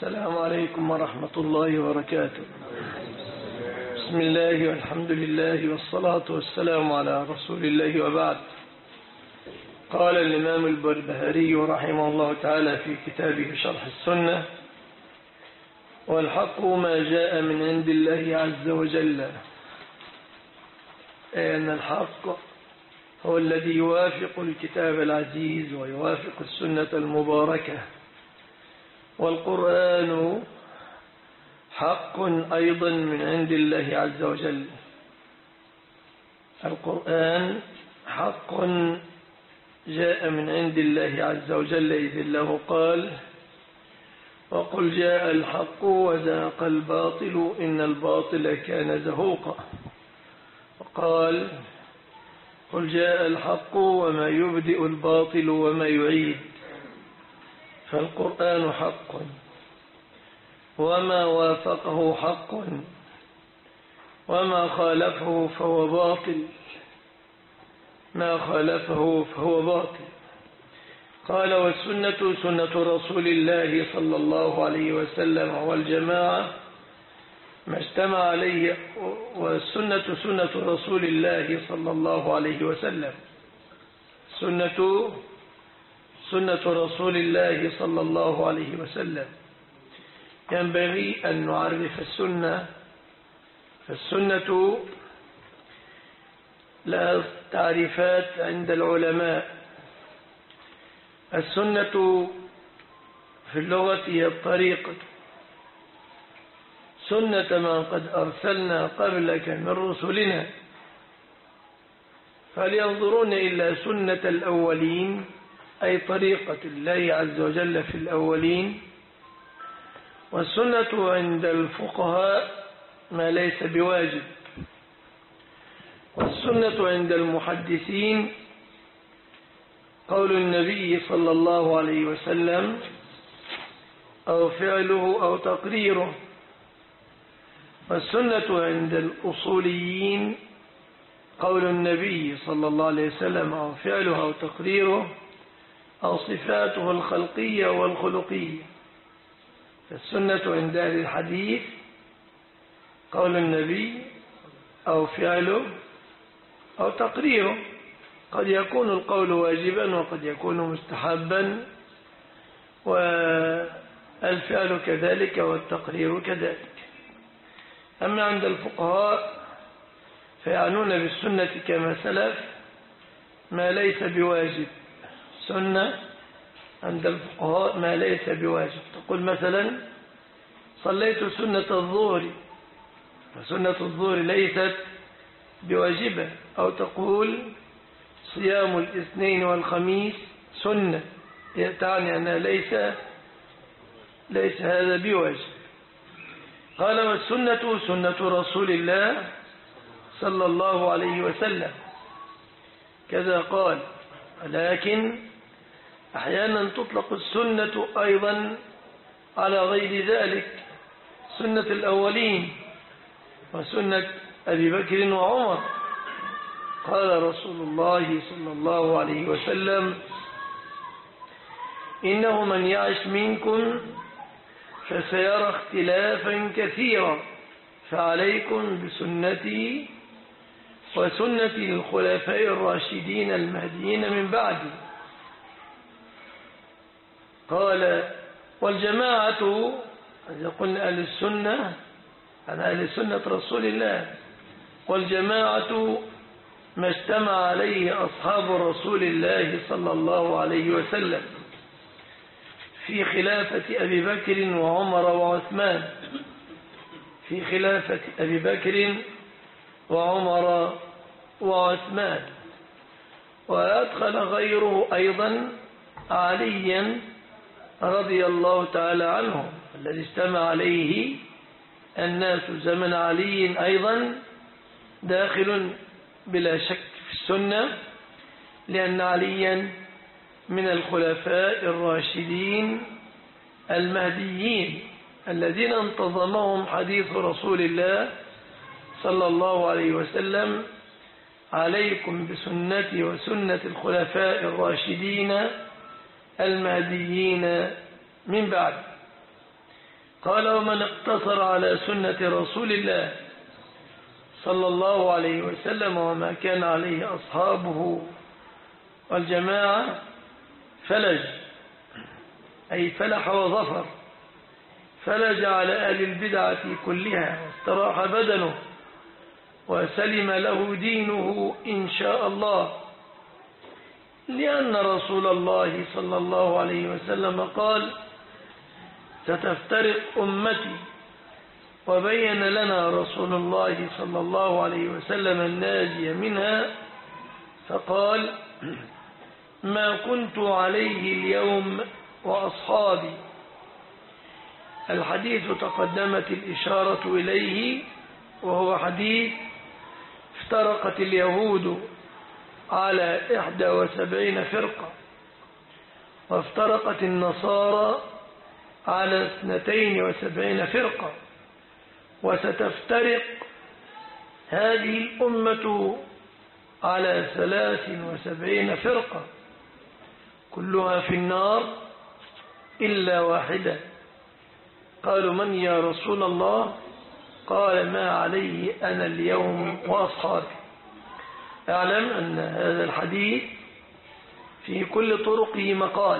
السلام عليكم ورحمة الله وبركاته. بسم الله والحمد لله والصلاة والسلام على رسول الله وبعد. قال الإمام البربهاري رحمه الله تعالى في كتابه شرح السنة: والحق ما جاء من عند الله عز وجل، أن الحق هو الذي يوافق الكتاب العزيز ويوافق السنة المباركة، والقرآن حق أيضا من عند الله عز وجل. القرآن حق جاء من عند الله عز وجل، إذ الله قال: وقل جاء الحق وزهق الباطل إن الباطل كان زهوقا. وقال: قل جاء الحق وما يبدئ الباطل وما يعيد. فالقرآن حق، وما وافقه حق، وما خالفه فهو باطل، ما خالفه فهو باطل. قال: والسنة سنة رسول الله صلى الله عليه وسلم، والجماعة ما اجتمع عليه، والسنة سنة رسول الله صلى الله عليه وسلم. سنة رسول الله صلى الله عليه وسلم. ينبغي أن نعرف السنة، فالسنة لها تعريفات عند العلماء. السنة في اللغة هي الطريقة، سنة من قد أرسلنا قبلك من رسلنا، فلينظرون إلى سنة الأولين، أي طريقة الله عز وجل في الأولين. والسنة عند الفقهاء ما ليس بواجب، والسنة عند المحدثين قول النبي صلى الله عليه وسلم أو فعله أو تقريره. والسنة عند الأصوليين قول النبي صلى الله عليه وسلم أو فعله أو تقريره أو صفاته الخلقية والخلقية. السنة عند أهل الحديث قول النبي أو فعله أو تقريره. قد يكون القول واجبا وقد يكون مستحبا، والفعل كذلك والتقرير كذلك. أما عند الفقهاء فيعنون بالسنة كما سلف ما ليس بواجب. سنة عند الفقهاء ما ليس بواجب. تقول مثلا: صليت سنة الظهر، فسنة الظهر ليست بواجبة. أو تقول: صيام الاثنين والخميس سنة، تعني أنها ليس هذا بواجب. قال: والسنة سنة رسول الله صلى الله عليه وسلم، كذا قال. لكن أحيانا تطلق السنة أيضا على غير ذلك، سنة الأولين وسنة أبي بكر وعمر. قال رسول الله صلى الله عليه وسلم: إنه من يعش منكم فسيرى اختلافا كثيرا، فعليكم بسنتي وسنة الخلفاء الراشدين المهديين من بعدي. قال: والجماعة، إذا قلنا أهل السنة عن أهل سنة رسول الله، والجماعة ما اجتمع عليه أصحاب رسول الله صلى الله عليه وسلم في خلافة أبي بكر وعمر وعثمان، في خلافة أبي بكر وعمر وعثمان. وأدخل غيره أيضا عليا رضي الله تعالى عنه، الذي اجتمع عليه الناس زمن علي أيضا داخل بلا شك في السنة، لأن عليا من الخلفاء الراشدين المهديين الذين انتظمهم حديث رسول الله صلى الله عليه وسلم: عليكم بسنتي وسنة الخلفاء الراشدين المهديين من بعد. قال: ومن اقتصر على سنة رسول الله صلى الله عليه وسلم وما كان عليه أصحابه والجماعة فلج، أي فلح وظفر، فلج على أهل البدعة كلها واستراح بدنه وسلم له دينه إن شاء الله، لأن رسول الله صلى الله عليه وسلم قال: ستفترق أمتي. وبين لنا رسول الله صلى الله عليه وسلم الناجي منها فقال: ما كنت عليه اليوم وأصحابي. الحديث تقدمت الإشارة إليه، وهو حديث: افترقت اليهود على 71 فرقة، وافترقت النصارى على 72 فرقة، وستفترق هذه الأمة على 73 فرقة، كلها في النار إلا واحدة. قالوا: من يا رسول الله؟ قال: ما عليه أنا اليوم وأصحابي. اعلم أن هذا الحديث في كل طرقه مقال،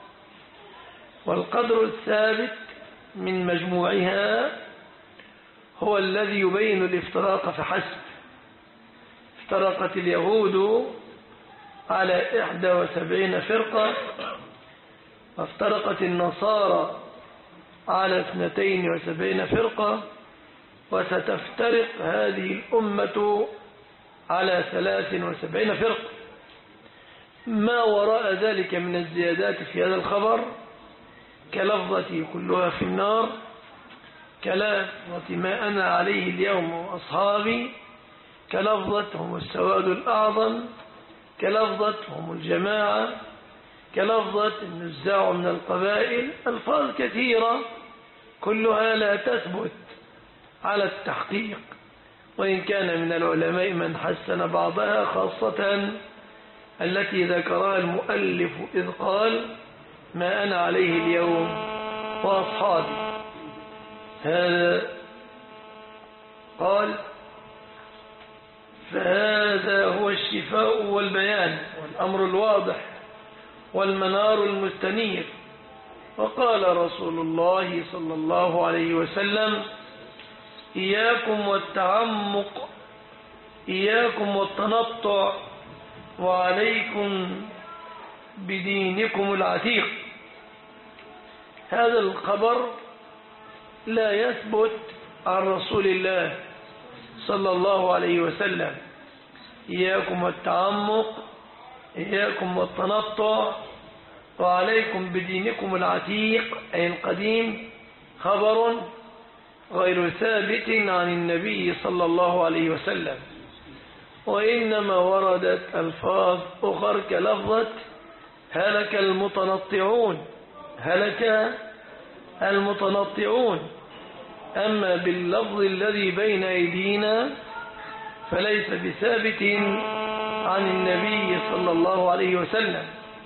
والقدر الثابت من مجموعها هو الذي يبين الافتراق فحسب. افترقت اليهود على 71 فرقة، وافترقت النصارى على 72 فرقة، وستفترق هذه الأمة على 73 فرقة. ما وراء ذلك من الزيادات في هذا الخبر كلفظة كلها في النار، كلفظة ما أنا عليه اليوم وأصحابي، كلفظة هم السواد الأعظم، كلفظة هم الجماعة، كلفظة النزاع من القبائل. ألفاظ كثيرة كلها لا تثبت على التحقيق، وإن كان من العلماء من حسن بعضها، خاصة التي ذكرها المؤلف إذ قال: ما أنا عليه اليوم وأصحابي. هذا قال: فهذا هو الشفاء والبيان والأمر الواضح والمنار المستنير. وقال رسول الله صلى الله عليه وسلم: إياكم والتعمق، إياكم والتنطع، وعليكم بدينكم العتيق. هذا الخبر لا يثبت عن رسول الله صلى الله عليه وسلم. إياكم والتعمق، إياكم والتنطع، وعليكم بدينكم العتيق أي القديم، خبر غير ثابت عن النبي صلى الله عليه وسلم، وإنما وردت ألفاظ أخر كلفظة هلك المتنطعون، هلك المتنطعون. أما باللفظ الذي بين أيدينا فليس بثابت عن النبي صلى الله عليه وسلم.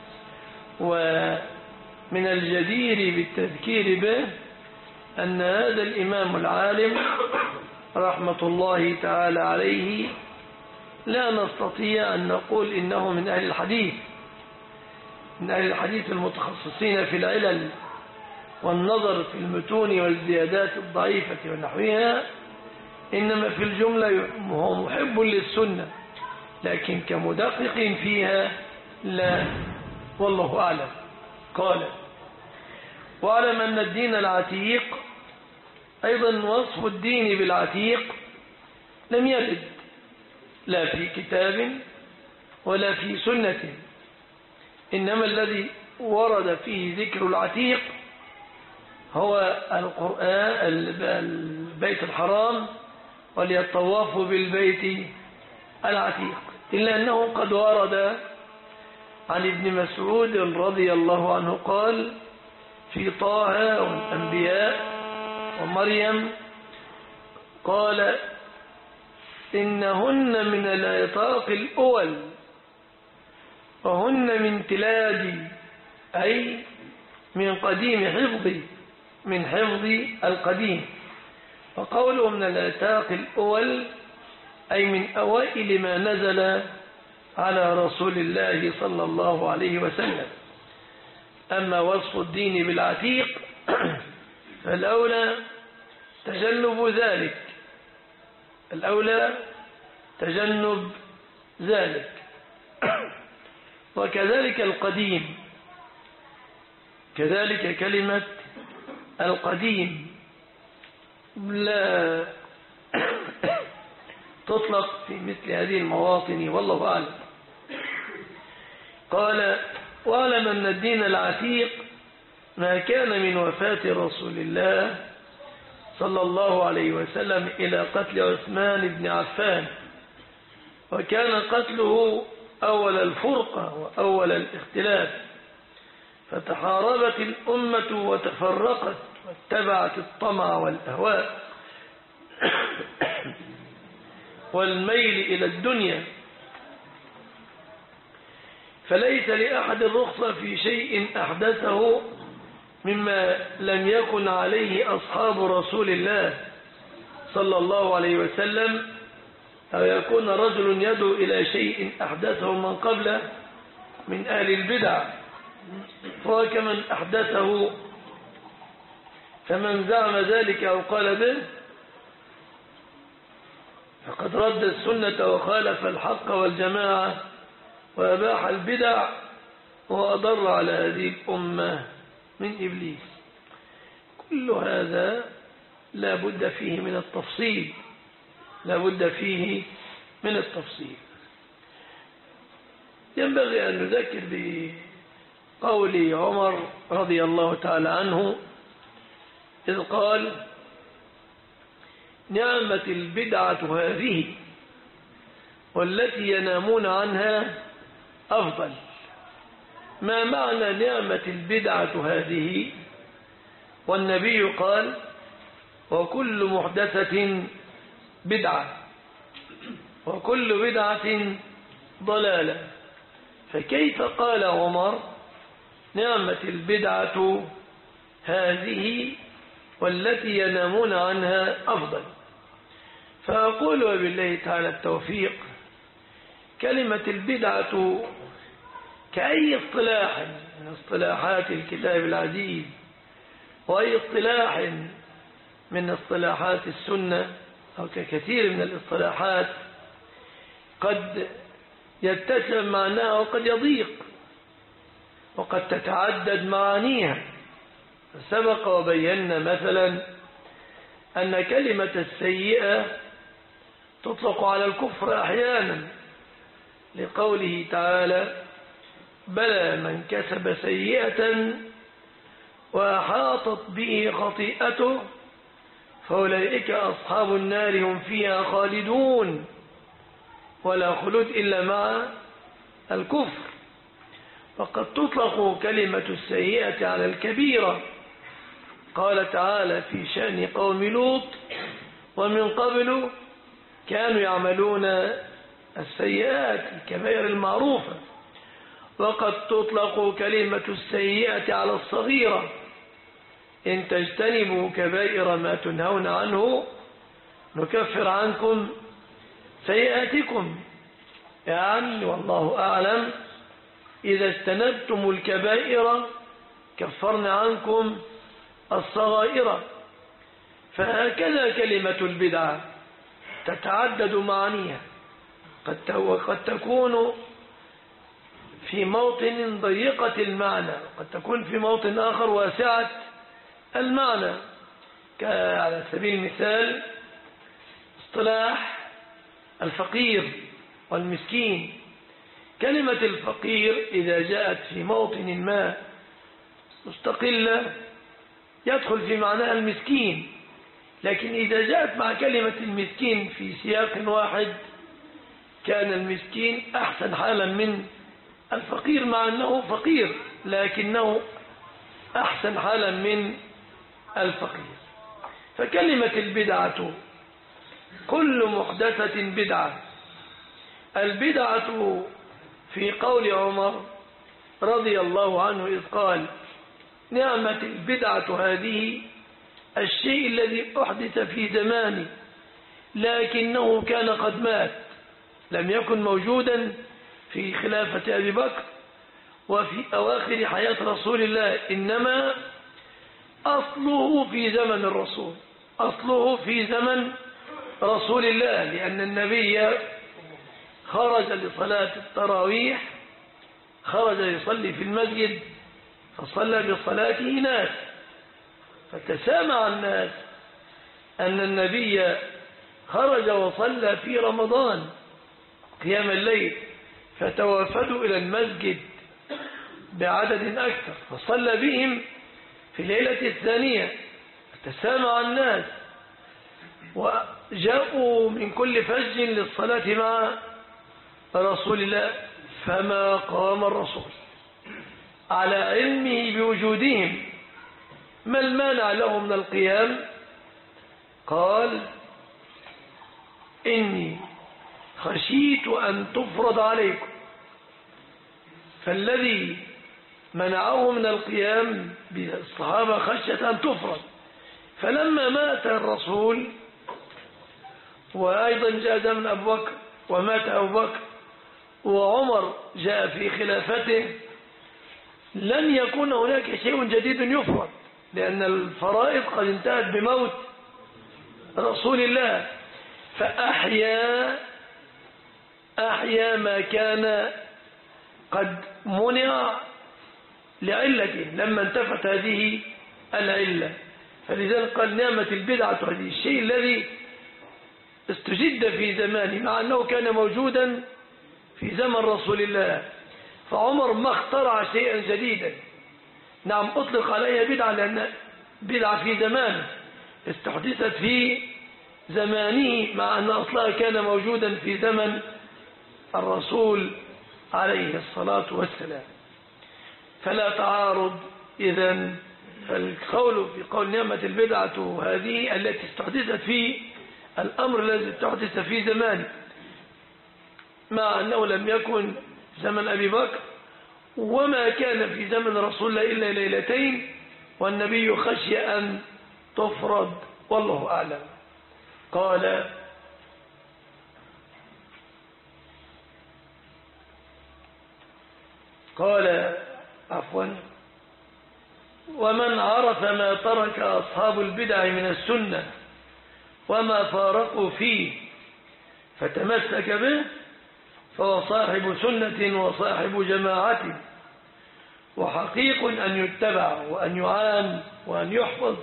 ومن الجدير بالتذكير به أن هذا الإمام العالم رحمة الله تعالى عليه لا نستطيع أن نقول إنه من أهل الحديث، من أهل الحديث المتخصصين في العلل والنظر في المتون والزيادات الضعيفة ونحوها، إنما في الجملة هو محب للسنة، لكن كمدقق فيها لا، والله أعلم. قال: واعلم أن الدين العتيق، أيضا وصف الدين بالعتيق لم يرد لا في كتاب ولا في سنة، إنما الذي ورد فيه ذكر العتيق هو القرآن، البيت الحرام، وليطوافوا بالبيت العتيق. إلا أنه قد ورد عن ابن مسعود رضي الله عنه قال: في طه والأنبياء ومريم، قال: إنهن من العتاق الأول، وهن من تلادي، أي من قديم حفظي، من حفظ القديم. وقوله من الآتاق الأول أي من أوائل ما نزل على رسول الله صلى الله عليه وسلم. أما وصف الدين بالعتيق فالأولى تجنب ذلك، الأولى تجنب ذلك. وكذلك القديم، كذلك كلمة القديم لا تطلق في مثل هذه المواطن، والله أعلم. قال واعلم أن الدين العتيق ما كان من وفاة رسول الله صلى الله عليه وسلم إلى قتل عثمان بن عفان، وكان قتله أول الفرقة وأول الاختلاف، فتحاربت الأمة وتفرقت واتبعت الطمع والأهواء والميل إلى الدنيا، فليس لأحد الرخصة في شيء أحدثه مما لم يكن عليه أصحاب رسول الله صلى الله عليه وسلم، أو يكون رجل يدعو إلى شيء أحدثه من قبله من أهل البدع، فهو كمن أحدثه، فمن زعم ذلك أو قال به فقد رد السنة وخالف الحق والجماعة وأباح البدع وأضر على هذه الأمة من إبليس. كل هذا لا بد فيه من التفصيل، لا بد فيه من التفصيل. ينبغي أن نذكر بقول عمر رضي الله تعالى عنه إذ قال نعمة البدعة هذه والتي ينامون عنها أفضل. ما معنى نعمة البدعة هذه؟ والنبي قال وكل محدثة بدعة وكل بدعة ضلالة، فكيف قال عمر نعمة البدعة هذه والتي ينامون عنها أفضل؟ فأقول وبالله تعالى التوفيق، كلمة البدعة كأي اصطلاح من اصطلاحات الكتاب العزيز وأي اصطلاح من اصطلاحات السنة أو ككثير من الاصطلاحات قد يتسع معناها وقد يضيق وقد تتعدد معانيها. سبق وبينا مثلا أن كلمة السيئة تطلق على الكفر أحيانا لقوله تعالى بلى من كسب سيئة وأحاطت به خطيئته فأولئك أصحاب النار هم فيها خالدون، ولا خلود إلا مع الكفر. وقد تطلق كلمة السيئة على الكبيرة، قال تعالى في شأن قوم لوط ومن قبل كانوا يعملون السيئات الكبائر المعروفة. وقد تطلق كلمة السيئة على الصغيرة، إن تجتنبوا كبائر ما تنهون عنه نكفر عنكم سيئاتكم، يعني والله أعلم إذا اجتنبتم الكبائر كفرنا عنكم الصغائر. فهكذا كلمة البدعة تتعدد معانيها، قد تكون في موطن ضيقة المعنى، قد تكون في موطن آخر واسعة المعنى، على سبيل المثال اصطلاح الفقير والمسكين. كلمة الفقير إذا جاءت في موطن ما مستقلة يدخل في معناها المسكين، لكن إذا جاءت مع كلمة المسكين في سياق واحد كان المسكين أحسن حالا من الفقير، مع أنه فقير لكنه أحسن حالا من الفقير. فكلمة البدعة كل محدثة بدعة. البدعة في قول عمر رضي الله عنه إذ قال نعمة البدعة هذه الشيء الذي أحدث في زمانه لكنه كان قد مات، لم يكن موجودا في خلافة أبي بكر وفي أواخر حياة رسول الله، إنما أصله في زمن الرسول، أصله في زمن رسول الله، لأن النبي خرج لصلاة التراويح، خرج يصلي في المسجد فصلى بصلاته ناس، فتسامع الناس أن النبي خرج وصلى في رمضان قيام الليل، فتوافدوا إلى المسجد بعدد أكثر فصلى بهم في الليلة الثانية، فتسامع الناس وجاءوا من كل فج للصلاة مع رسول الله، فما قام الرسول على علمه بوجودهم. ما المانع له من القيام؟ قال إني خشيت أن تفرض عليكم، فالذي منعه من القيام بالصحابة خشية أن تفرض. فلما مات الرسول وأيضا جاء زمن أبو بكر ومات أبو بكر وعمر جاء في خلافته، لن يكون هناك شيء جديد يفرض، لأن الفرائض قد انتهت بموت رسول الله، فأحيا ما كان قد منع لعلته لما انتفت هذه العلة. فلذلك قال نعمة البدعة هذه الشيء الذي استجد في زمانه مع أنه كان موجودا في زمن رسول الله، فعمر ما اخترع شيئا جديدا، نعم أطلق عليها بدعة لأن بدعة في زمانه استحدثت في زمانه مع أن أصلها كان موجودا في زمن الرسول عليه الصلاة والسلام. فلا تعارض إذن، فالقول في قول نعمة البدعة هذه التي استحدثت في الأمر الذي استحدث في زمانه، مع أنه لم يكن زمن أبي بكر وما كان في زمن رسول الله إلا ليلتين، والنبي خشي أن تفرض والله أعلم. قال عفوا ومن عرف ما ترك أصحاب البدع من السنة وما فارقوا فيه فتمسك به فهو صاحب سنة وصاحب جماعة، وحقيق أن يتبع وأن يعان وأن يحفظ.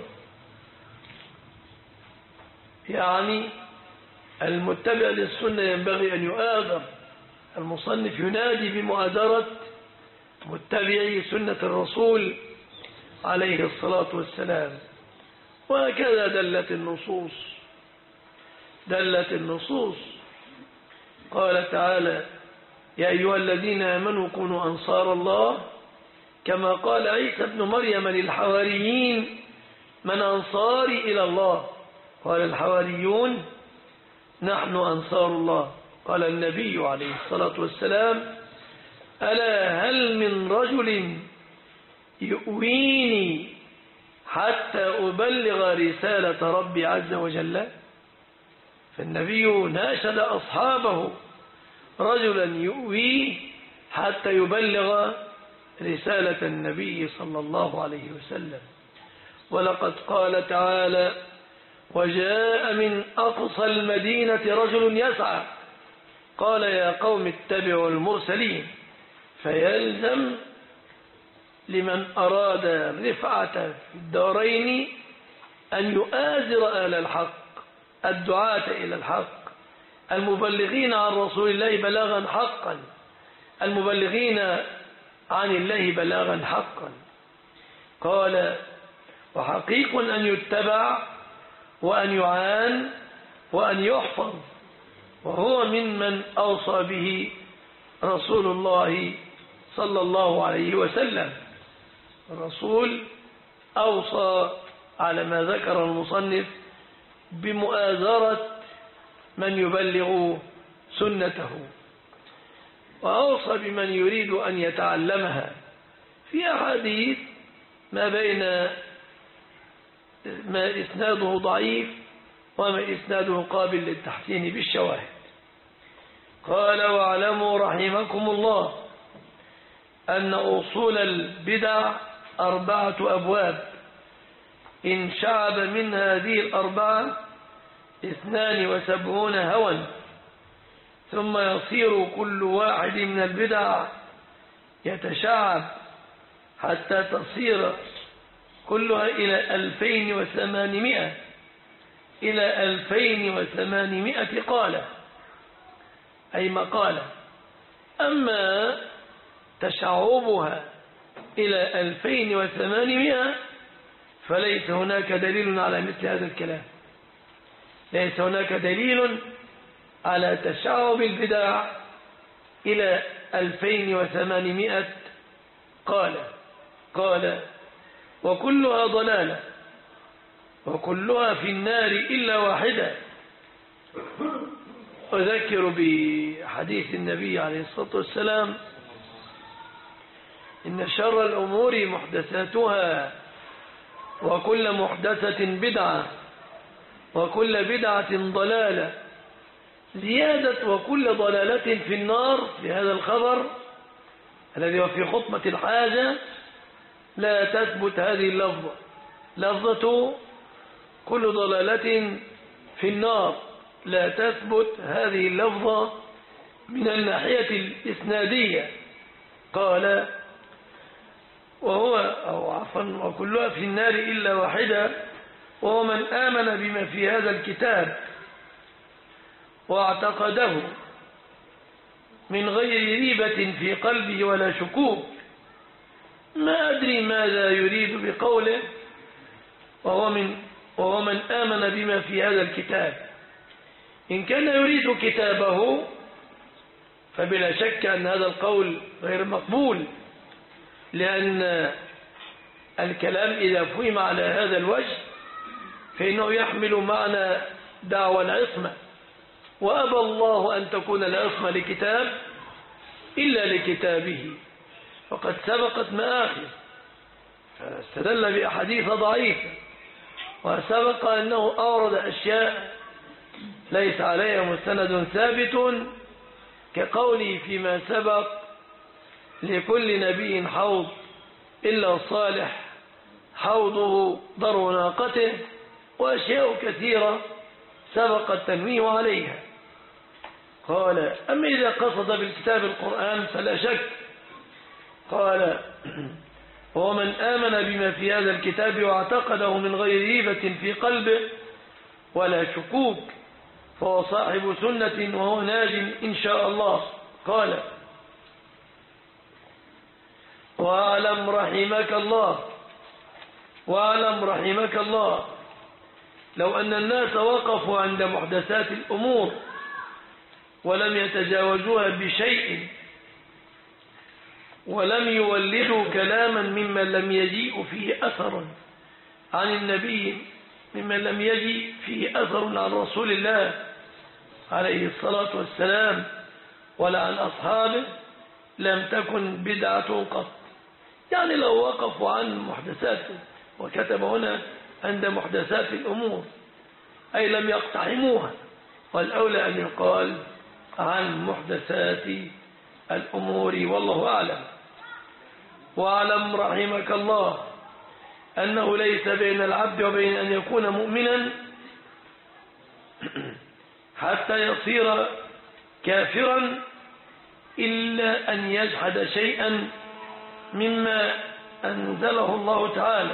يعني المتبع للسنة ينبغي أن يؤاذر. المصنف ينادي بمؤازرة متبعي سنة الرسول عليه الصلاة والسلام. وهكذا دلت النصوص. قال تعالى يا أيها الذين آمنوا كونوا أنصار الله كما قال عيسى ابن مريم للحواريين من أنصاري إلى الله؟ قال الحواريون نحن أنصار الله. قال النبي عليه الصلاة والسلام ألا هل من رجل يؤويني حتى أبلغ رسالة ربي عز وجل؟ فالنبي ناشد أصحابه رجلا يؤويه حتى يبلغ رسالة النبي صلى الله عليه وسلم. ولقد قال تعالى وجاء من أقصى المدينة رجل يسعى قال يا قوم اتبعوا المرسلين. فيلزم لمن أراد الرفعة في الدارين أن يؤازر أهل الحق، الدعاة إلى الحق، المبلغين عن رسول الله بلاغا حقا، المبلغين عن الله بلاغا حقا. قال وحقيق أن يتبع وأن يعان وأن يحفظ، وهو ممن أوصى به رسول الله صلى الله عليه وسلم. الرسول أوصى على ما ذكر المصنف بمؤازرة من يبلغ سنته، وأوصى بمن يريد أن يتعلمها في أحاديث ما بين ما إسناده ضعيف وما إسناده قابل للتحسين بالشواهد. قال واعلموا رحمكم الله أن أصول البدع 4 أبواب، إن شعب من هذه 4 72 هوى، ثم يصير كل واحد من البدع يتشعب حتى تصير كلها إلى 2800 قالة أي مقالة. أما تشعبها إلى 2800 فليس هناك دليل على مثل هذا الكلام، ليس هناك دليل على تشعب البدع إلى 2800 قال وكلها ضلالة وكلها في النار إلا واحدة. أذكر بحديث النبي عليه الصلاة والسلام: إن شر الأمور محدثاتها وكل محدثة بدعة وكل بدعة ضلالة. زيادة وكل ضلالة في النار في هذا الخبر الذي هو في خطبة الحاجة لا تثبت هذه اللفظة، لفظة كل ضلالة في النار لا تثبت هذه اللفظة من الناحية الإسنادية. قال وكلها في النار إلا واحدة، وهو من آمن بما في هذا الكتاب واعتقده من غير ريبة في قلبه ولا شكوك. ما أدري ماذا يريد بقوله وهو من آمن بما في هذا الكتاب. إن كان يريد كتابه فبلا شك أن هذا القول غير مقبول، لأن الكلام إذا فهم على هذا الوجه فإنه يحمل معنى دعوى العصمة، وأبى الله أن تكون العصمة لكتاب إلا لكتابه، وقد سبقت مآخذ فاستدل بأحاديث ضعيفة، وسبق أنه أورد أشياء ليس عليها مستند ثابت، كقوله فيما سبق: لكل نبي حوض إلا صالح حوضه ضر ناقته، وأشياء كثيرة سبق التنويه عليها. قال: أما إذا قصد بالكتاب القرآن فلا شك. قال: ومن آمن بما في هذا الكتاب واعتقده من غير ريبة في قلبه ولا شكوك فهو صاحب سنة وهو ناج إن شاء الله. قال: واعلم رحمك الله لو أن الناس وقفوا عند محدثات الأمور ولم يتجاوزوها بشيء ولم يولدوا كلاما ممن لم يجيء فيه أثر عن النبي، ممن لم يجيء فيه أثر عن رسول الله عليه الصلاة والسلام ولا عن أصحابه، لم تكن بدعة قط. يعني لو وقفوا عن محدثات، وكتب هنا عند محدثات الأمور، أي لم يقتحموها، والأولى أن يقال عن محدثات الأمور، والله أعلم. واعلم رحمك الله أنه ليس بين العبد وبين أن يكون مؤمنا حتى يصير كافرا إلا أن يجحد شيئا مما أنزله الله تعالى.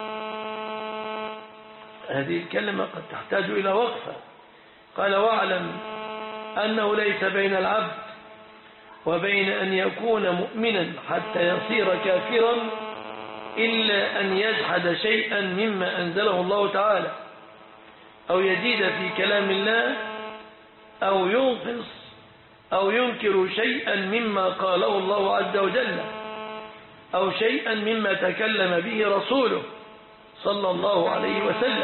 هذه الكلمة قد تحتاج إلى وقفة. قال: واعلم أنه ليس بين العبد وبين أن يكون مؤمنا حتى يصير كافرا إلا أن يجحد شيئا مما أنزله الله تعالى، أو يزيد في كلام الله، أو ينقص أو ينكر شيئا مما قاله الله عز وجل، أو شيئا مما تكلم به رسوله صلى الله عليه وسلم،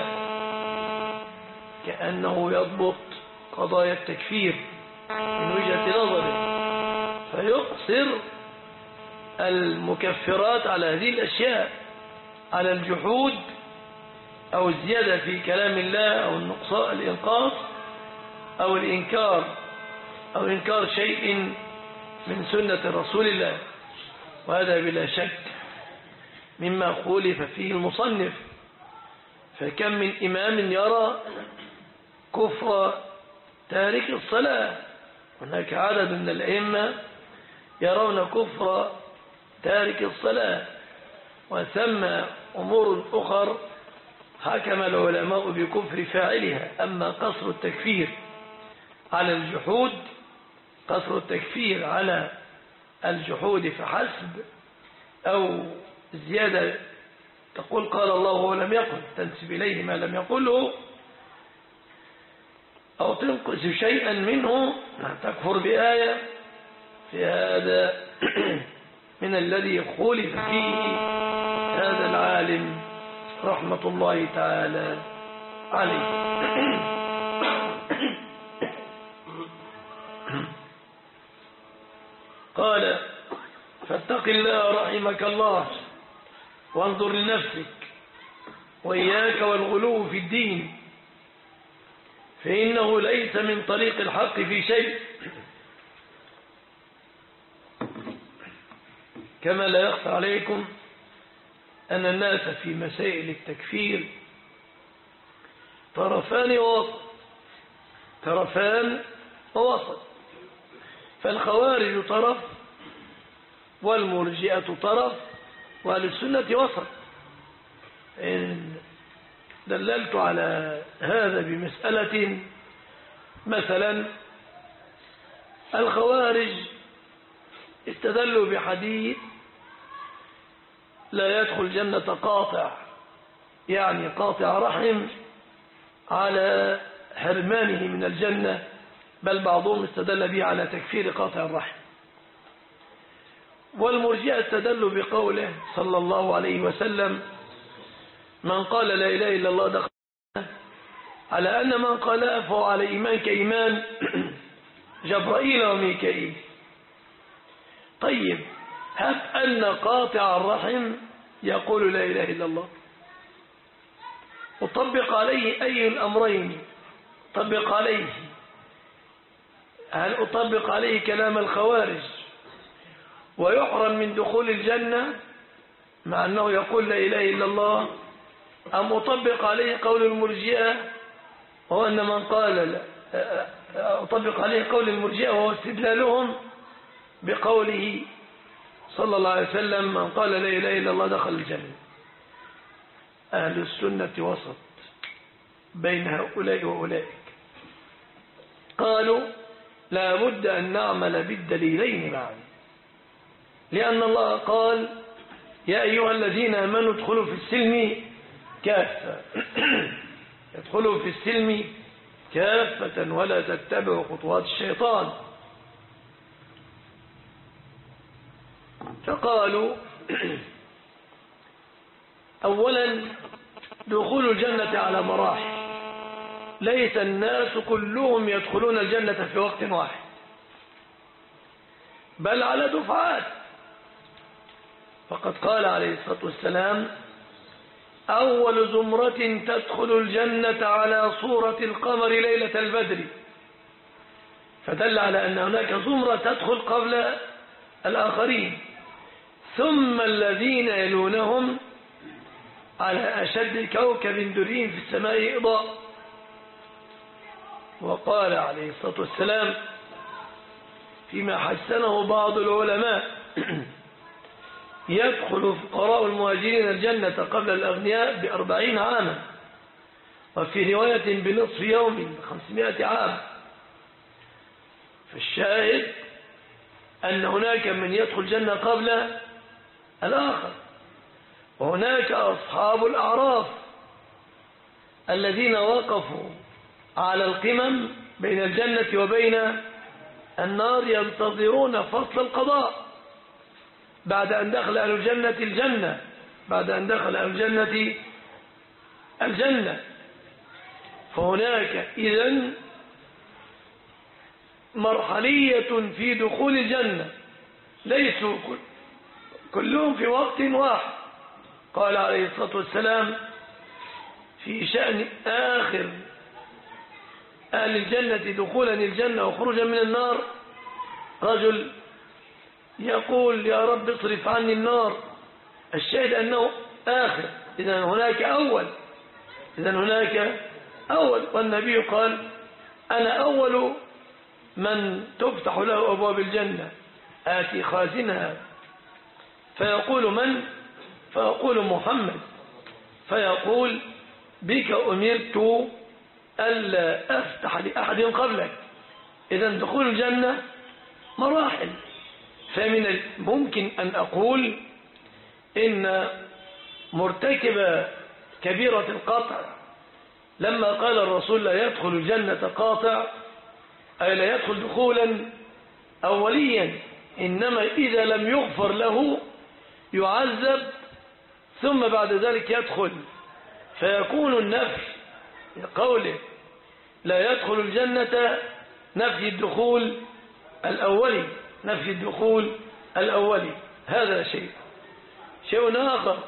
كأنه يضبط قضايا التكفير من وجهة نظره فيقصر المكفرات على هذه الأشياء، على الجحود أو الزيادة في كلام الله أو الإنقاص أو الإنكار أو إنكار شيء من سنة رسول الله، وهذا بلا شك مما خولف فيه المصنف. فكم من إمام يرى كفر تارك الصلاة، هناك عدد من الأئمة يرون كفر تارك الصلاة، وثم أمور أخر حكم العلماء بكفر فاعلها. أما قصر التكفير على الجحود، قصر التكفير على الجحود فحسب، أو زيادة تقول قال الله ولم يقل تنسب إليه ما لم يقله، أو تنقص شيئا منه تكفر بآية، في هذا من الذي خولف فيه هذا العالم رحمة الله تعالى عليه. قال فاتق الله رحمك الله وانظر لنفسك وإياك والغلو في الدين، فإنه ليس من طريق الحق في شيء، كما لا يخفى عليكم أن الناس في مسائل التكفير طرفان ووسط، فالخوارج طرف والمرجئة طرف وأهل السنة وسط. إن دللت على هذا بمسألة، مثلا الخوارج استدلوا بحديث لا يدخل جنة قاطع، يعني قاطع رحم، على حرمانه من الجنة، بل بعضهم استدل به على تكفير قاطع الرحم. والمرجئة استدلوا بقوله صلى الله عليه وسلم من قال لا إله إلا الله دخل الجنة، على أن من قال فهو على إيمان كإيمان جبرائيل وميكائيل. طيب هب أن قاطع الرحم يقول لا إله إلا الله، وطبق عليه أي الأمرين طبق عليه؟ هل أطبق عليه كلام الخوارج ويحرم من دخول الجنة مع أنه يقول لا إله إلا الله، أم أطبق عليه قول المرجئة وهو أن من قال أطبق عليه قول المرجئة وهو استدلالهم بقوله صلى الله عليه وسلم من قال لا إله إلا الله دخل الجنة؟ أهل السنة وسط بين هؤلاء وأولئك، قالوا لا بد أن نعمل بالدليلين معا، لأن الله قال يا أيها الذين آمنوا ادخلوا في السلم كافة ادخلوا في السلم كافة ولا تتبعوا خطوات الشيطان. فقالوا أولا دخول الجنة على مراحل، ليس الناس كلهم يدخلون الجنة في وقت واحد، بل على دفعات. فقد قال عليه الصلاة والسلام أول زمرة تدخل الجنة على صورة القمر ليلة البدر، فدل على أن هناك زمرة تدخل قبل الآخرين، ثم الذين يلونهم على أشد كوكب دري في السماء إضاءة. وقال عليه الصلاة والسلام فيما حسنه بعض العلماء يدخل فقراء المهاجرين الجنة قبل الأغنياء ب40 عاما، وفي رواية بنصف يوم 500 عام. فالشاهد أن هناك من يدخل الجنة قبل الآخر. وهناك أصحاب الأعراف الذين وقفوا على القمم بين الجنة وبين النار ينتظرون فصل القضاء بعد أن دخل أهل الجنة الجنة، بعد أن دخل أهل الجنة الجنة. فهناك إذن مرحلية في دخول الجنة، ليسوا كلهم في وقت واحد، قال عليه الصلاة والسلام في شأن آخر أهل الجنة دخولا الجنة وخروجا من النار، رجل يقول يا رب اصرف عني النار، الشاهد أنه آخر، إذن هناك أول، والنبي قال أنا أول من تفتح له أبواب الجنة، آتي خازنها فيقول من؟ فيقول محمد، فيقول بك أمرت ألا أفتح لأحد قبلك. إذن دخول الجنة مراحل، فمن الممكن أن أقول إن مرتكب كبيرة القطع لما قال الرسول لا يدخل الجنة قاطع، أي لا يدخل دخولا أوليا، إنما إذا لم يغفر له يعذب ثم بعد ذلك يدخل، فيكون النفي قوله لا يدخل الجنة نفي الدخول الأولي، هذا شيء آخر.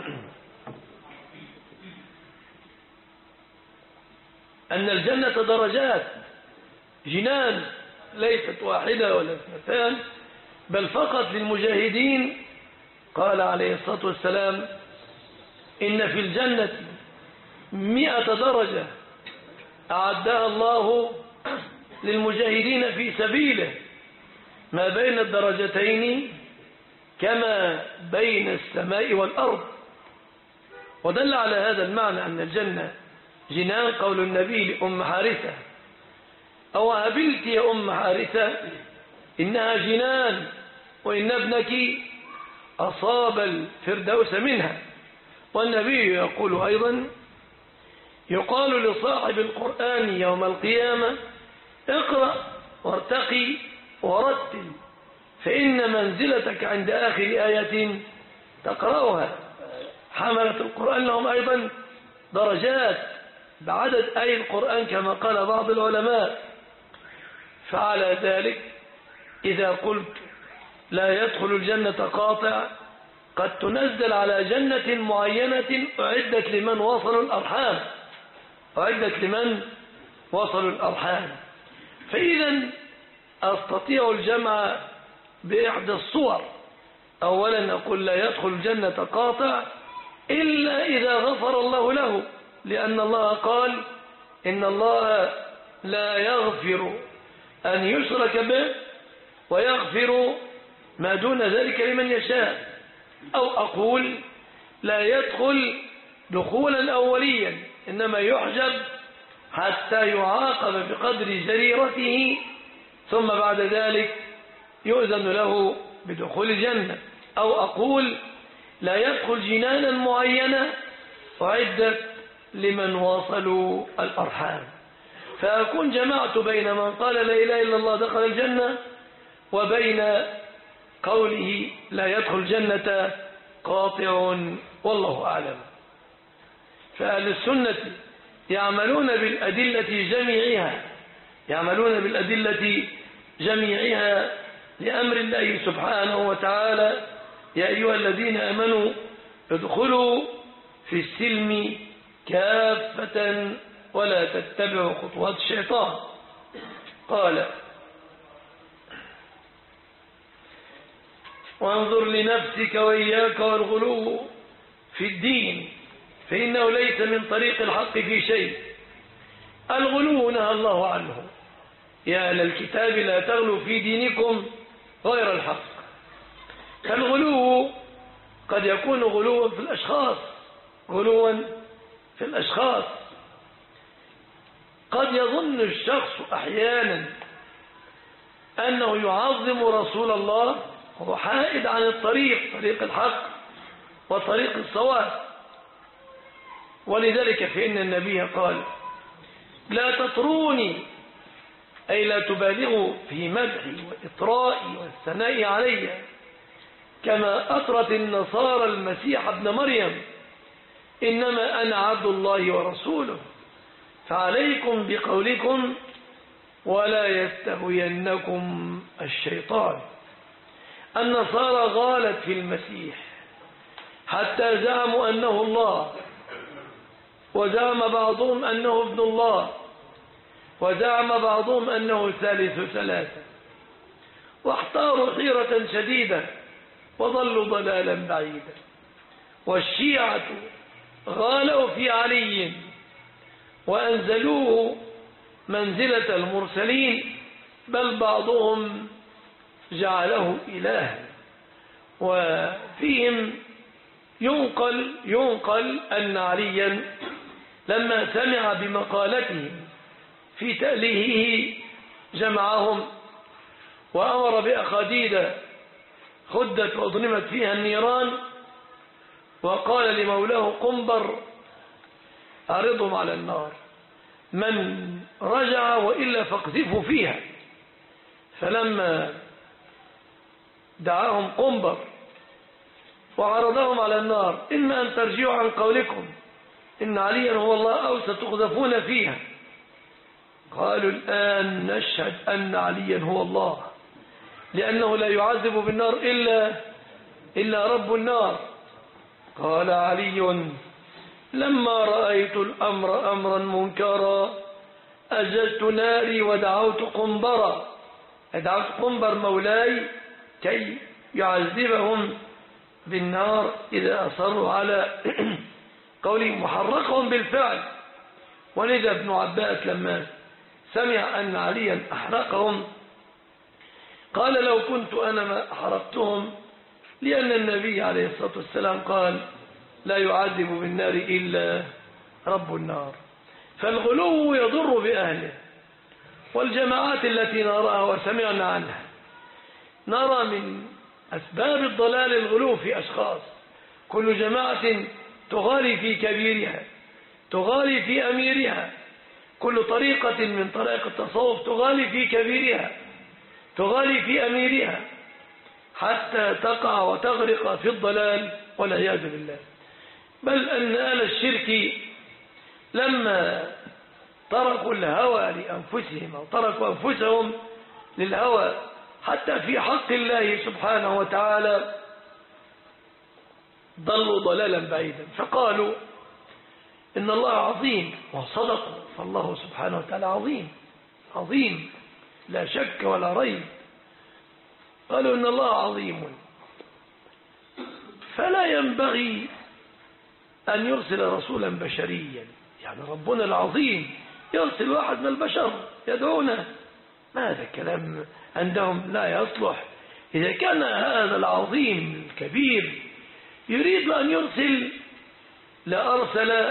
أن الجنة درجات، جنان ليست واحدة ولا اثنتان، بل فقط للمجاهدين. قال عليه الصلاة والسلام إن في الجنة 100 درجة أعدها الله للمجاهدين في سبيله، ما بين الدرجتين كما بين السماء والأرض. ودل على هذا المعنى أن الجنة جنان قول النبي لأم حارثة أو هبلت يا أم حارثة إنها جنان وإن ابنك أصاب الفردوس منها. والنبي يقول أيضا يقال لصاحب القرآن يوم القيامة اقرأ وارتقي ورتل فإن منزلتك عند آخر آية تقرأها. حملة القرآن لهم أيضا درجات بعدد آي القرآن كما قال بعض العلماء. فعلى ذلك إذا قلت لا يدخل الجنة قاطع قد تنزل على جنة معينة أعدت لمن وصلوا الأرحام. فإذا أستطيع الجمع بإحدى الصور. أولا نقول لا يدخل الجنة قاطع إلا إذا غفر الله له، لأن الله قال إن الله لا يغفر أن يشرك به ويغفر ما دون ذلك لمن يشاء. أو أقول لا يدخل دخولا أوليا، إنما يحجب حتى يعاقب بقدر جريرته ثم بعد ذلك يؤذن له بدخول الجنة. أو أقول لا يدخل جنانا معينة أعدت لمن واصلوا الأرحام، فأكون جمعت بين من قال لا إله إلا الله دخل الجنة وبين قوله لا يدخل الجنة قاطع، والله أعلم. فأهل السنة يعملون بالأدلة جميعها لأمر الله سبحانه وتعالى يا أيها الذين آمنوا ادخلوا في السلم كافة ولا تتبعوا خطوات الشيطان. قال وانظر لنفسك وإياك والغلو في الدين فإنه ليس من طريق الحق في شيء. الغلو نهى الله عنه، يا أهل الكتاب لا تغلوا في دينكم غير الحق. فالغلو قد يكون غلوا في الأشخاص، قد يظن الشخص أحيانا أنه يعظم رسول الله وهو حائد عن طريق الحق وطريق الصواب. ولذلك فإن النبي قال لا تطروني، أي لا تبالغوا في مدحي وإطرائي والثناء علي كما أطرت النصارى المسيح ابن مريم، إنما أنا عبد الله ورسوله، فعليكم بقولكم ولا يستهوينكم الشيطان. النصارى غالت في المسيح حتى زعموا أنه الله، وزعم بعضهم أنه ابن الله، وزعم بعضهم أنه ثالث ثلاثة، واحتاروا حيرة شديدة وضلوا ضلالا بعيدا. والشيعة غالوا في علي وأنزلوه منزلة المرسلين، بل بعضهم جعله إلها. وفيهم ينقل أن عليا لما سمع بمقالته في تأليهه جمعهم وأمر بأخاديد خدت وأضرمت فيها النيران، وقال لمولاه قنبر أعرضهم على النار، من رجع وإلا فاقذفوا فيها. فلما دعاهم قنبر وعرضهم على النار، إما أن ترجعوا عن قولكم إن عليا هو الله أو ستقذفون فيها. قالوا الآن نشهد أن عليا هو الله، لأنه لا يعذب بالنار إلا رب النار. قال علي لما رأيت الأمر أمرا منكرا أجلت ناري ودعوت قنبرا، دعوت قنبر مولاي كي يعذبهم بالنار إذا أصروا على قولهم، محرقهم بالفعل. ولذا ابن عباس لما سمع أن عليا أحرقهم قال لو كنت أنا ما أحرقتهم، لأن النبي عليه الصلاة والسلام قال لا يعذب بالنار إلا رب النار. فالغلو يضر بأهله. والجماعات التي نراها وسمعنا عنها نرى من أسباب الضلال الغلو في أشخاص. كل جماعة تغالي في كبيرها، تغالي في أميرها، كل طريقة من طرائق التصوف تغالي في كبيرها، تغالي في أميرها، حتى تقع وتغرق في الضلال والعياذ بالله. بل أن أهل الشرك لما تركوا الهوى لأنفسهم أو تركوا أنفسهم للهوى حتى في حق الله سبحانه وتعالى ضلوا ضلالا بعيدا، فقالوا إن الله عظيم، وصدقوا، فالله سبحانه وتعالى عظيم عظيم لا شك ولا ريب. قالوا إن الله عظيم فلا ينبغي أن يرسل رسولا بشريا، يعني ربنا العظيم يرسل واحد من البشر يدعونا، ما هذا الكلام عندهم لا يصلح. إذا كان هذا العظيم الكبير يريد أن يرسل لأرسل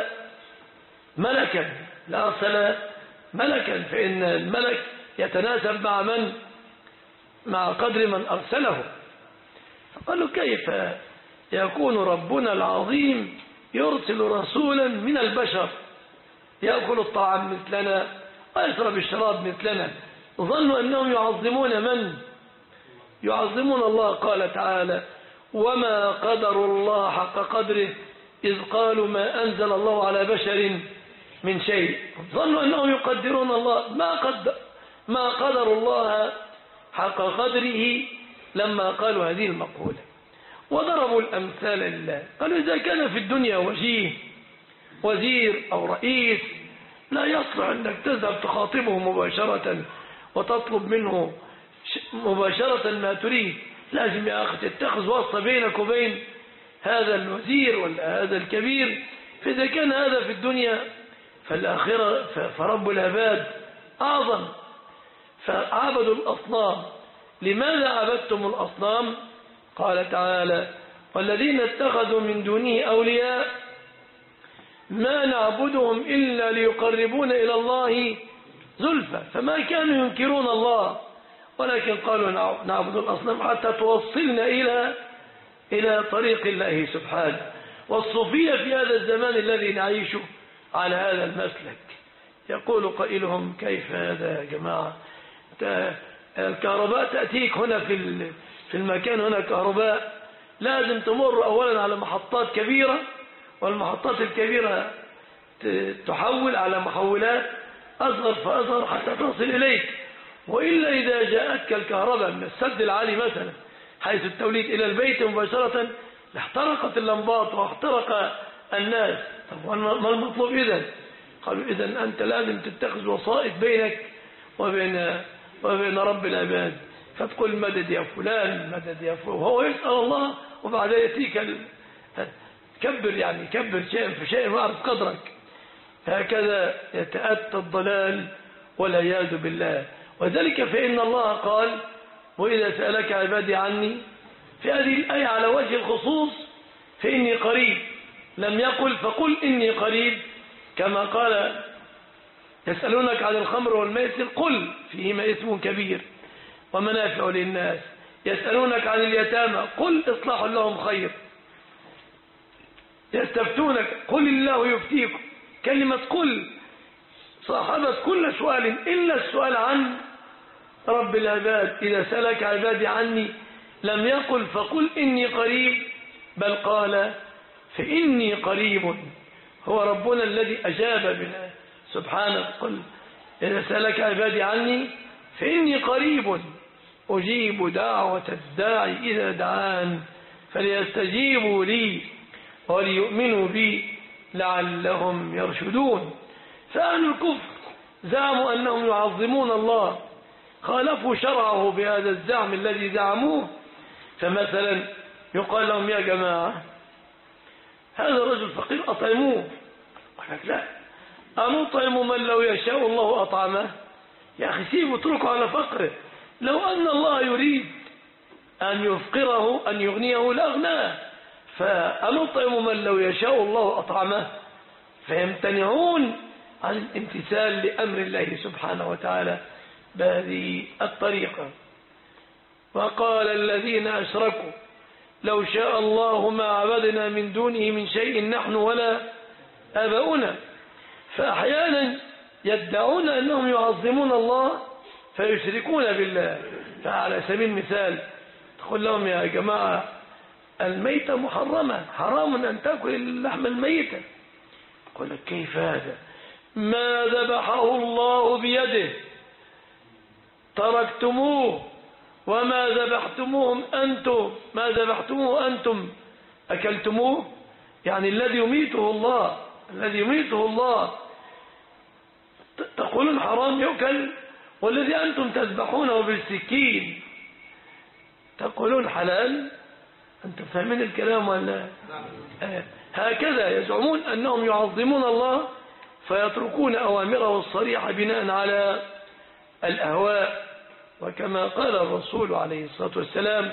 ملكا، فإن الملك يتناسب مع من؟ مع قدر من أرسله. فقالوا كيف يكون ربنا العظيم يرسل رسولا من البشر يأكل الطعام مثلنا ويشرب الشراب مثلنا؟ ظنوا أنهم يعظمون من؟ يعظمون الله. قال تعالى وما قدروا الله حق قدره إذ قالوا ما أنزل الله على بشر من شيء. ظنوا أنهم يقدرون الله، ما قدروا الله حق قدره لما قالوا هذه المقولة. وضربوا الأمثال لله، قالوا إذا كان في الدنيا وزير أو رئيس لا يصلح أنك تذهب تخاطبه مباشرة وتطلب منه مباشرة ما تريد، لازم يا أخي تتخذ واسطة بينك وبين هذا الوزير ولا هذا الكبير. فإذا كان هذا في الدنيا فالآخرة فرب العباد أعظم. فعبدوا الأصنام. لماذا عبدتم الأصنام؟ قال تعالى والذين اتخذوا من دونه أولياء ما نعبدهم إلا ليقربون إلى الله زلفى، فما كانوا ينكرون الله ولكن قالوا نعبد الأصنام حتى توصلنا إلى طريق الله سبحانه. والصوفية في هذا الزمان الذي نعيشه على هذا المسلك. يقول قائلهم كيف هذا يا جماعة؟ الكهرباء تأتيك هنا في المكان، هنا كهرباء لازم تمر أولا على محطات كبيرة، والمحطات الكبيرة تحول على محولات أصغر فأصغر حتى تصل إليك. وإلا إذا جاءتك الكهرباء من السد العالي مثلا حيث التوليد إلى البيت مباشرة احترقت اللمبات واحترق الناس. طب ما المطلوب إذن؟ قالوا إذن أنت لازم تتخذ وسائط بينك وبين رب العباد، فتقول مدد يا فلان مدد يا فلان، وهو يسأل الله وبعد يأتيك كبر شيئا فشيئا واعرف قدرك. هكذا يتأتى الضلال والعياذ بالله. وذلك فإن الله قال وإذا سألك عبادي عني، في هذه الآية على وجه الخصوص فإني قريب، لم يقل فقل إني قريب كما قال يسألونك عن الخمر والميسر قل فيهما اسم كبير ومنافع للناس، يسألونك عن اليتامى قل إصلاح لهم خير، يستفتونك قل الله يفتيكم. كلمة قل صاحبت كل سؤال إلا السؤال عن رب العباد. إذا سألك عبادي عني لم يقل فقل إني قريب، بل قال فإني قريب. هو ربنا الذي أجاب بنا سبحانه. قل إذا سألك عبادي عني فإني قريب أجيب دعوة الداعي إذا دعان فليستجيبوا لي وليؤمنوا بي لعلهم يرشدون. فأهل الكفر زعموا أنهم يعظمون الله، خالفوا شرعه بهذا الزعم الذي زعموه. فمثلا يقال لهم يا جماعة هذا الرجل فقير أطعموه، قال لك لا، أنطعم من لو يشاء الله أطعمه؟ يا أخي سيبوا اتركوا على فقره، لو أن الله يريد أن يفقره أن يغنيه لأغناه، فأنطعم من لو يشاء الله أطعمه؟ فيمتنعون عن الامتثال لأمر الله سبحانه وتعالى بهذه الطريقة. وقال الذين أشركوا لو شاء الله ما عبدنا من دونه من شيء نحن ولا آباؤنا. فأحيانا يدعون أنهم يعظمون الله فيشركون بالله. فعلى سبيل المثال تقول لهم يا جماعة الميتة محرمة، حرام أن تأكل اللحم الميتة. يقول لك كيف هذا؟ ما ذبحه الله بيده تركتموه، وما ذبحتموه أنتم أكلتموه. يعني الذي يميته الله تقولون حرام يؤكل، والذي أنتم تذبحونه بالسكين تقولون حلال. أنتم فاهمين الكلام ولا؟ هكذا يزعمون أنهم يعظمون الله فيتركون أوامره الصريحة بناء على الأهواء. وكما قال الرسول عليه الصلاة والسلام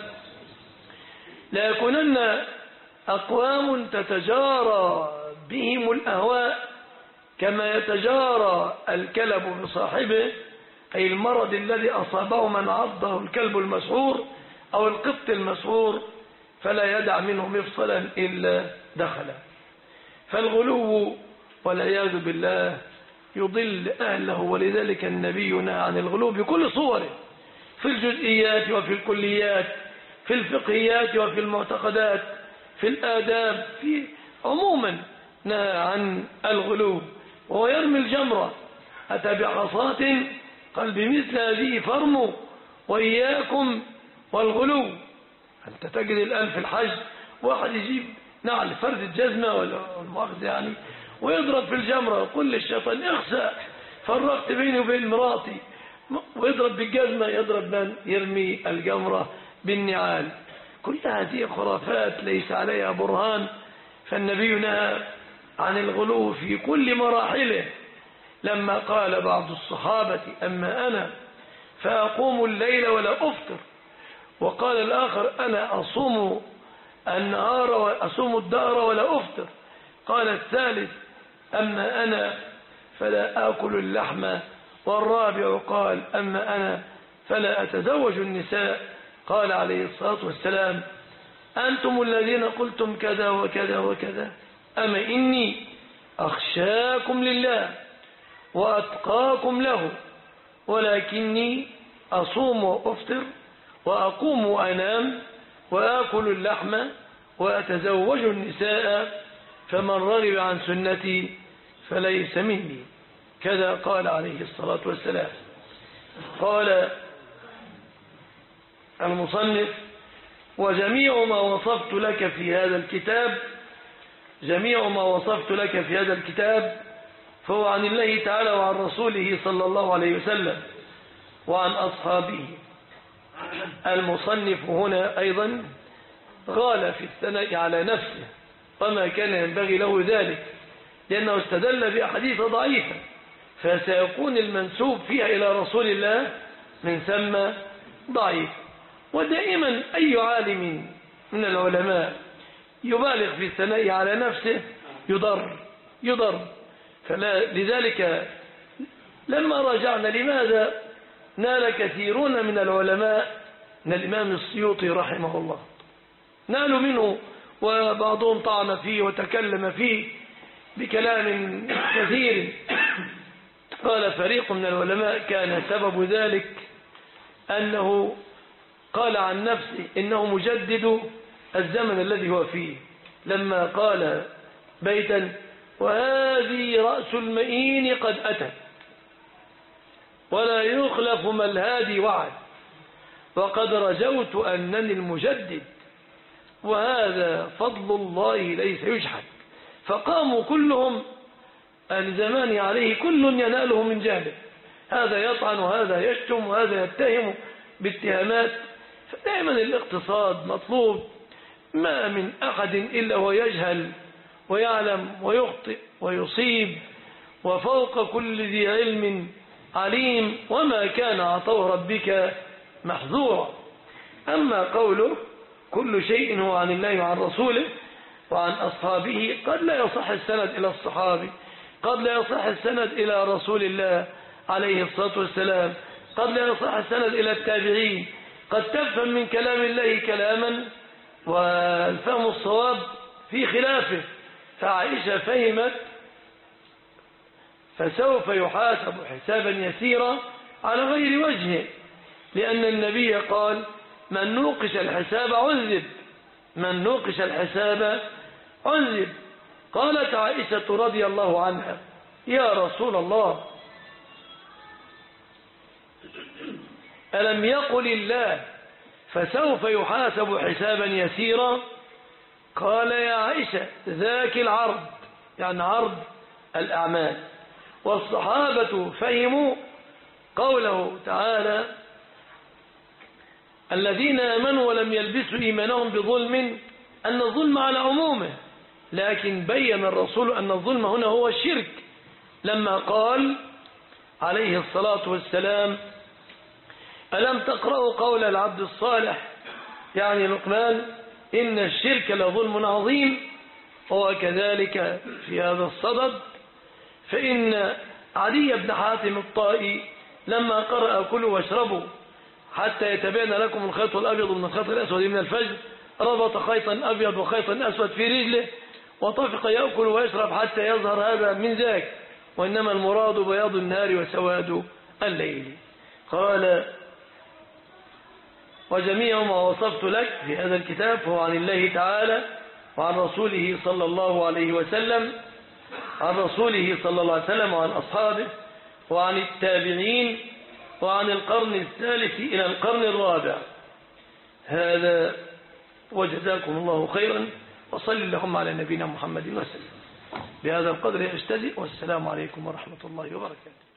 لا يكونن أقوام تتجارى بهم الأهواء كما يتجارى الكلب بصاحبه، أي المرض الذي أصابه من عضه الكلب المسعور أو القط المسعور فلا يدع منه مفصلا إلا دخله. فالغلو والعياذ بالله يضل أهله، ولذلك النبي نهى عن الغلو بكل صوره، في الجزئيات وفي الكليات، في الفقهيات وفي المعتقدات، في الآداب، في عموما نهى عن الغلو. وهو يرمي الجمرة أتى بعصاة قال بمثل هذه فرموا وإياكم والغلو. أنت تجد الآن في الحج واحد يجيب نعل فرد الجزمة ولا المؤاخذة يعني ويضرب في الجمرة ويقول للشيطان اخسأ فرقت بيني وبين مراتي، ويضرب بالجزمة، يضرب من يرمي الجمرة بالنعال. كل هذه خرافات ليس عليها برهان. فالنبي نهى عن الغلو في كل مراحله. لما قال بعض الصحابة أما أنا فأقوم الليل ولا أفطر، وقال الآخر أنا أصوم النهار وأصوم الدهر ولا أفطر، قال الثالث أما أنا فلا آكل اللحم، والرابع قال أما أنا فلا أتزوج النساء. قال عليه الصلاة والسلام أنتم الذين قلتم كذا وكذا وكذا، أما إني أخشاكم لله وأتقاكم له، ولكني أصوم وأفطر وأقوم وأنام وآكل اللحم وأتزوج النساء، فمن رغب عن سنتي فليس مني. كذا قال عليه الصلاة والسلام. قال المصنف وجميع ما وصفت لك في هذا الكتاب فهو عن الله تعالى وعن رسوله صلى الله عليه وسلم وعن أصحابه. المصنف هنا أيضا غال في الثناء على نفسه وما كان ينبغي له ذلك، لأنه استدل بأحاديث ضعيفة، فسيكون المنسوب فيها إلى رسول الله من ثم ضعيف. ودائما أي عالم من العلماء يبالغ في الثناء على نفسه يضر. لذلك لما رجعنا لماذا نال كثيرون من العلماء من الإمام السيوطي رحمه الله، نالوا منه وبعضهم طعن فيه وتكلم فيه بكلام كثير. قال فريق من العلماء كان سبب ذلك أنه قال عن نفسه إنه مجدد الزمن الذي هو فيه، لما قال بيتا: وهذه رأس المئين قد أتى ولا يخلف ما الهادي وعد، وقد رجوت أنني المجدد، وهذا فضل الله ليس يجحد. فقاموا كلهم الزمان عليه، كل يناله من جهله، هذا يطعن وهذا يشتم وهذا يتهم باتهامات. فدائما الاقتصاد مطلوب، ما من أحد إلا هو يجهل ويعلم ويخطئ ويصيب، وفوق كل ذي علم عليم، وما كان عطاء ربك محظورا. أما قوله كل شيء هو عن الله وعن رسوله وعن أصحابه، قد لا يصح السند إلى الصحابي، قد لا يصح السند إلى رسول الله عليه الصلاة والسلام، قد لا يصح السند إلى التابعين. قد تفهم من كلام الله كلاما والفهم الصواب في خلافه. فعائشة فهمت فسوف يحاسب حسابا يسيرا على غير وجهه، لأن النبي قال: من نوقش الحساب عذب. قالت عائشة رضي الله عنها: يا رسول الله، ألم يقل الله فسوف يحاسب حسابا يسيرا؟ قال: يا عائشة ذاك العرض، يعني عرض الأعمال. والصحابة فهموا قوله تعالى: الذين آمنوا ولم يلبسوا إيمانهم بظلم، أن الظلم على عمومه، لكن بين الرسول أن الظلم هنا هو الشرك، لما قال عليه الصلاة والسلام: ألم تقرأوا قول العبد الصالح، يعني لقمان: إن الشرك لظلم عظيم. وكذلك في هذا الصدد، فإن علي بن حاتم الطائي لما قرأ كلوا واشربوا حتى يتبين لكم الخيط الأبيض من الخيط الأسود من الفجر، ربط خيطا أبيض وخيطا أسود في رجله وطفق يأكل ويشرب حتى يظهر هذا من ذاك، وإنما المراد بياض النهار وسواد الليل. قال: وجميع ما وصفت لك في هذا الكتاب فهو عن الله تعالى وعن رسوله صلى الله عليه وسلم، وعن أصحابه وعن التابعين وعن القرن الثالث إلى القرن الرابع. هذا، وجزاكم الله خيرا، وصل اللهم على نبينا محمد وسلم. بهذا القدر أجتزئ، والسلام عليكم ورحمة الله وبركاته.